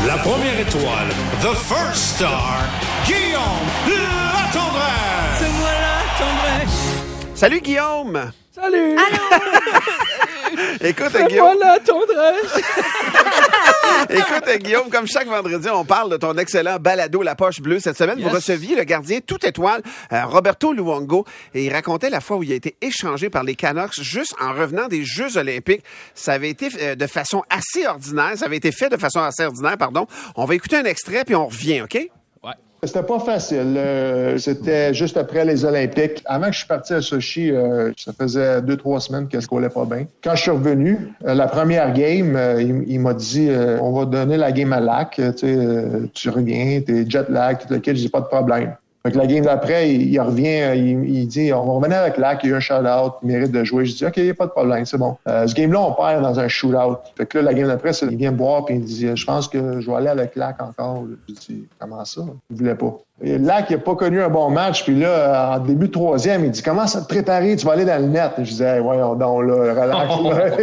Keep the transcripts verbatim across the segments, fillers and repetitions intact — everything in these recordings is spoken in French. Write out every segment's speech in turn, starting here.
La première étoile, the first star, Guillaume Latendresse. C'est moi Latendresse. Salut Guillaume. Salut. Allô. Écoute, C'est Guillaume. moi Latendresse. Écoute, Guillaume, comme chaque vendredi, on parle de ton excellent balado La Poche Bleue. Cette semaine, Yes. vous receviez le gardien toute étoile, euh, Roberto Luongo, et il racontait la fois où il a été échangé par les Canucks juste en revenant des Jeux olympiques. Ça avait été euh, de façon assez ordinaire. Ça avait été fait de façon assez ordinaire, pardon. On va écouter un extrait, puis on revient, OK? C'était pas facile. Euh, c'était juste après les Olympiques. Avant que je suis parti à Sochi, euh, ça faisait deux, trois semaines que je collais pas bien. Quand je suis revenu, euh, la première game, euh, il, il m'a dit euh, on va donner la game à Lac. Tu sais, euh, tu reviens, t'es jet lag, tout le kit, j'ai pas de problème. Fait que la game d'après, il, il revient, il, il dit on va revenir avec Lac, il y a eu un shout-out, il mérite de jouer. Je dis OK, pas de problème, c'est bon. Euh, ce game-là, on perd dans un shootout. Fait que là, la game d'après, il vient me boire puis il me dit je pense que je vais aller avec Lac encore. Je dis comment ça? Il voulait pas. Et Lac, il n'a pas connu un bon match, puis là, en début de troisième, il dit commence à te préparer, tu vas aller dans le net. Je disais hey, voyons donc, là, relax.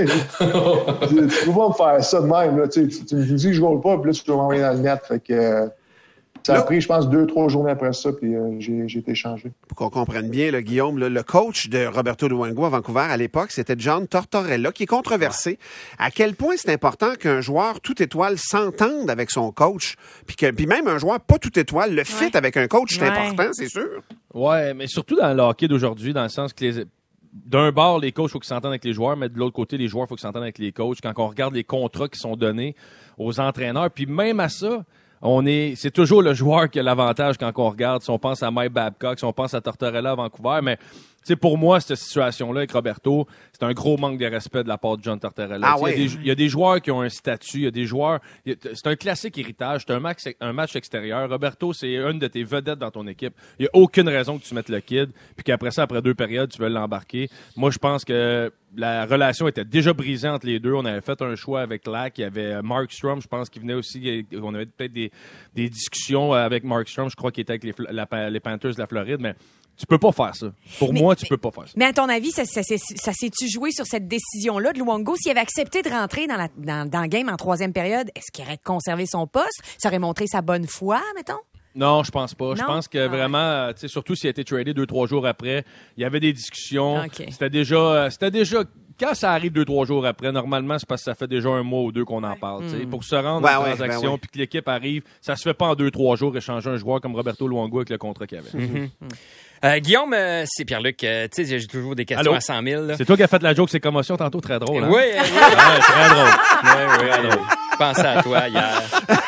Je dis, tu peux pas me faire ça de même, là, tu, tu me dis que je ne roule pas, puis là, tu peux m'envoyer dans le net. Fait que. Euh, Ça a pris, je pense, deux, trois journées après ça, puis euh, j'ai, j'ai été changé. Pour qu'on comprenne bien, là, Guillaume, là, le coach de Roberto Luongo à Vancouver à l'époque, c'était John Tortorella, qui est controversé. Ouais. À quel point c'est important qu'un joueur tout étoile s'entende avec son coach, puis que puis même un joueur pas tout étoile, le fit ouais. avec un coach, c'est ouais. important, c'est sûr. Ouais, mais surtout dans le hockey d'aujourd'hui, dans le sens que les... d'un bord, les coachs, il faut qu'ils s'entendent avec les joueurs, mais de l'autre côté, les joueurs, il faut qu'ils s'entendent avec les coachs. Quand on regarde les contrats qui sont donnés aux entraîneurs, puis même à ça, on est, c'est toujours le joueur qui a l'avantage quand on regarde. Si on pense à Mike Babcock, si on pense à Tortorella à Vancouver, mais tu sais, pour moi, cette situation-là avec Roberto, c'est un gros manque de respect de la part de John Tortorella. Ah ouais. Il y, y a des joueurs qui ont un statut, il y a des joueurs... Y a, c'est un classique héritage, c'est un match, un match extérieur. Roberto, c'est une de tes vedettes dans ton équipe. Il n'y a aucune raison que tu mettes le kid, puis qu'après ça, après deux périodes, tu veux l'embarquer. Moi, je pense que la relation était déjà brisée entre les deux. On avait fait un choix avec Lac. Il y avait Markstrom, je pense, qui venait aussi... On avait peut-être des, des discussions avec Markstrom. Je crois qu'il était avec les, la, les Panthers de la Floride, mais... Tu peux pas faire ça. Pour mais, moi, tu mais, peux pas faire ça. Mais à ton avis, ça, ça, ça, ça s'est-tu joué sur cette décision-là de Luongo? S'il avait accepté de rentrer dans, la, dans, dans le game en troisième période, est-ce qu'il aurait conservé son poste? Ça aurait montré sa bonne foi, mettons? Non, je pense pas. Non? Je pense que ah vraiment, tu sais, surtout s'il a été tradé deux, trois jours après, il y avait des discussions. Okay. C'était déjà... C'était déjà quand ça arrive deux, trois jours après, normalement, c'est parce que ça fait déjà un mois ou deux qu'on en parle. Mm. Pour se rendre ben à une ouais, transaction ben ouais. puis que l'équipe arrive, ça se fait pas en deux, trois jours échanger un joueur comme Roberto Luongo avec le contrat qu'il avait. Mm-hmm. Mm. Euh, Guillaume, euh, c'est Pierre-Luc. Euh, tu sais, j'ai toujours des questions Allô? à cent mille. Là. C'est toi qui as fait la joke, c'est commotion tantôt, très drôle. Hein? Oui, oui. ouais, très drôle. Oui, oui, très drôle. Je pensais à toi hier.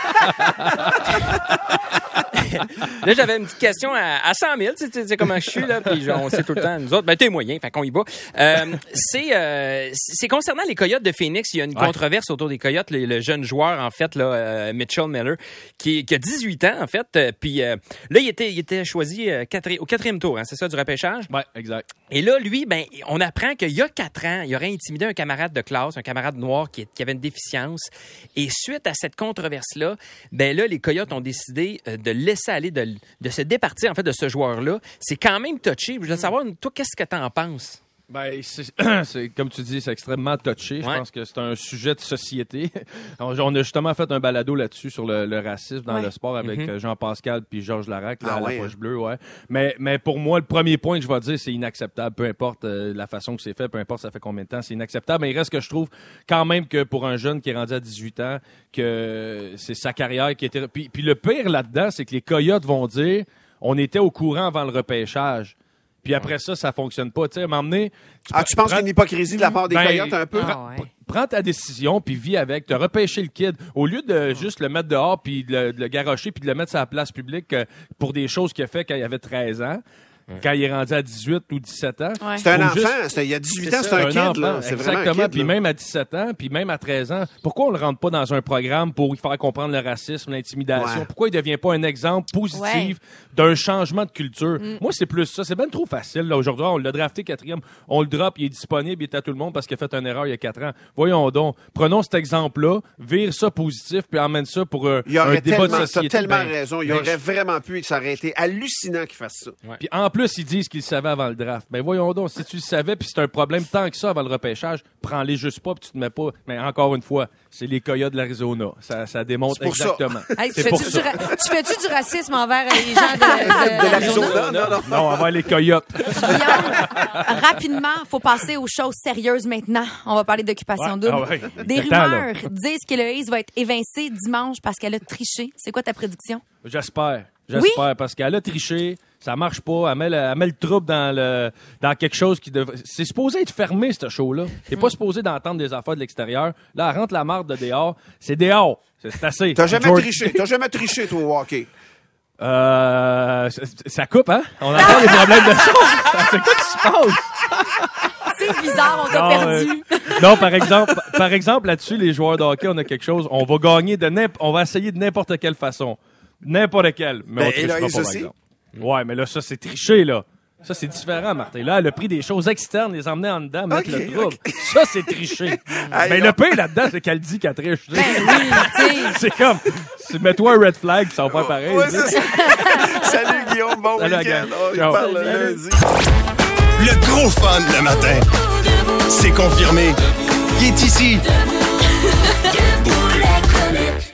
Là, j'avais une petite question à, à cent mille, tu sais comment je suis, là, puis on sait tout le temps, nous autres, ben, t'es moyen, fait qu'on y va. Euh, c'est, euh, c'est concernant les Coyotes de Phoenix, il y a une ouais. controverse autour des Coyotes, le, le jeune joueur, en fait, là, euh, Mitchell Miller, qui, qui a dix-huit ans, en fait, euh, puis euh, là, il était, il était choisi euh, quatri- au quatrième tour, hein, c'est ça, du repêchage? Oui, exact. Et là, lui, ben, on apprend qu'il y a quatre ans, il aurait intimidé un camarade de classe, un camarade noir qui, qui avait une déficience, et suite à cette controverse-là, ben là, les Coyotes ont décidé euh, de laisser aller, de, de se départir, en fait, de ce joueur-là. C'est quand même touché. Je veux savoir, toi, qu'est-ce que t'en penses? Ben, c'est, c'est, comme tu dis, c'est extrêmement touché. Je ouais. pense que c'est un sujet de société. On, on a justement fait un balado là-dessus sur le, le racisme dans ouais. le sport avec mm-hmm. Jean-Pascal puis Georges Larac, là, ah, à ouais, la Poche Bleue. Ouais. Mais, mais pour moi, le premier point que je vais dire, c'est inacceptable. Peu importe euh, la façon que c'est fait, peu importe ça fait combien de temps, c'est inacceptable. Mais il reste que je trouve quand même que pour un jeune qui est rendu à dix-huit ans, que c'est sa carrière qui était... Puis, puis le pire là-dedans, c'est que les Coyotes vont dire on était au courant avant le repêchage. Puis après ça, ça fonctionne pas. Tu sais, m'emmener. Tu ah, tu penses qu'il y a une hypocrisie de la part des ben, Coyotes un peu? Ah, ouais. Prends ta décision, puis vis avec. Tu as repêché le kid. Au lieu de juste le mettre dehors, puis de le, de le garrocher, puis de le mettre sur la place publique euh, pour des choses qu'il a fait quand il avait treize ans, quand il est rendu à dix-huit ou dix-sept ans. Ouais. C'est un enfant. Juste... C'est, il y a dix-huit ans, c'est, c'est un, un kid. Enfant, là. C'est exactement. Kid, puis même à dix-sept ans, puis même à treize ans, pourquoi on le rentre pas dans un programme pour lui faire comprendre le racisme, l'intimidation? Ouais. Pourquoi il devient pas un exemple positif ouais. d'un changement de culture? Mm. Moi, c'est plus ça. C'est bien trop facile. Là. Aujourd'hui, on l'a drafté quatrième. On le drop, il est disponible, il est à tout le monde parce qu'il a fait une erreur il y a quatre ans. Voyons donc. Prenons cet exemple-là, vire ça positif, puis emmène ça pour euh, un débat de société. Tu as tellement ben, raison. Il ben, aurait je... vraiment pu, ça aurait été hallucinant qu'il fasse ça. Ouais. Puis en plus, plus, ils disent qu'ils le savaient avant le draft. Ben voyons donc, si tu le savais, puis c'est un problème tant que ça avant le repêchage, prends-les juste pas, puis tu te mets pas. Mais encore une fois, c'est les Coyotes de l'Arizona. Ça, ça démontre exactement. Hey, c'est tu pour fais-tu ça. du, ra- tu fais-tu du racisme envers les gens de, de, De l'Arizona? Non, non. Non, envers les Coyotes. Guillaume, rapidement, faut passer aux choses sérieuses maintenant. On va parler d'occupation Ouais, double. ah ouais. Des Le temps, rumeurs disent qu'Héloïse va être évincée dimanche parce qu'elle a triché. C'est quoi ta prédiction? J'espère. J'espère, parce qu'elle a triché, ça marche pas, elle met le, elle met le trouble dans le dans quelque chose qui devrait... C'est supposé être fermé, ce show-là. T'es pas supposé d'entendre des affaires de l'extérieur. Là, elle rentre la marde de dehors. C'est dehors. C'est, c'est assez. T'as jamais George- triché. T'as jamais triché, toi, au hockey. Euh... Ça, ça coupe, hein? On entend des problèmes de son. C'est quoi qui se passe? C'est bizarre, on t'a Non, perdu. euh, non, par exemple, par exemple, là-dessus, les joueurs de hockey, on a quelque chose. On va gagner de n'importe... On va essayer de n'importe quelle façon. N'importe quelle. Mais Ben, on trichera Héloïse pas, par aussi. exemple. Ouais, mais là, ça, c'est triché, là. Ça, c'est différent, Martin. Là, elle a pris des choses externes, les emmener en dedans, mettre Ok, le trouble. ok. Ça, c'est tricher. Aïe, Mais non. le pire là-dedans, c'est qu'elle dit qu'elle triche. tu sais. Ben oui, tu sais. C'est comme, c'est- mets-toi un red flag, ça va faire pareil. Ouais, tu sais. c'est ça. Salut, Guillaume. Bon Salut, la week-end. gang. On Ciao. parle Salut. lundi. Le gros fun le matin. C'est confirmé. Il est ici. Debout les comiques.